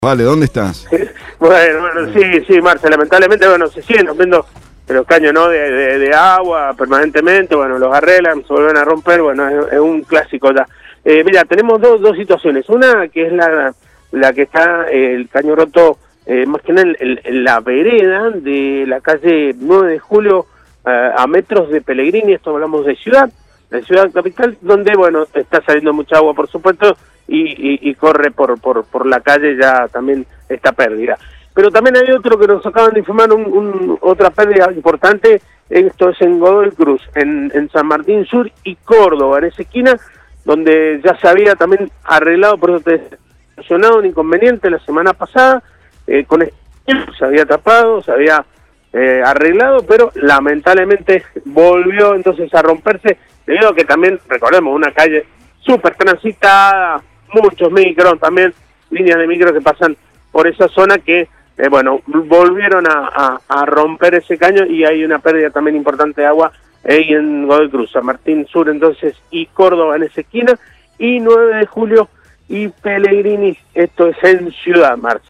Vale, ¿dónde estás? Bueno, sí, Marce, lamentablemente, bueno, se siguen rompiendo los caños, ¿no? de agua permanentemente, bueno, los arreglan, se vuelven a romper, bueno, es un clásico ya. Mira, tenemos dos situaciones, una que es la que está el caño roto, más que nada en la vereda de la calle 9 de Julio, a metros de Pellegrini, esto hablamos de Ciudad Capital, donde, bueno, está saliendo mucha agua, por supuesto, y corre por la calle ya también esta pérdida. Pero también hay otro que nos acaban de informar, otra pérdida importante, esto es en Godoy Cruz, en San Martín Sur y Córdoba, en esa esquina, donde ya se había también arreglado, por eso te he mencionado un inconveniente la semana pasada, con esto se había tapado, se había arreglado, pero lamentablemente volvió entonces a romperse, debido a que también, recordemos, una calle súper transitada, muchos micros, también líneas de micro que pasan por esa zona que, bueno, volvieron a romper ese caño y hay una pérdida también importante de agua ahí en Godoy Cruz, San Martín Sur entonces y Córdoba en esa esquina, y 9 de Julio y Pellegrini, esto es en Ciudad, Marce.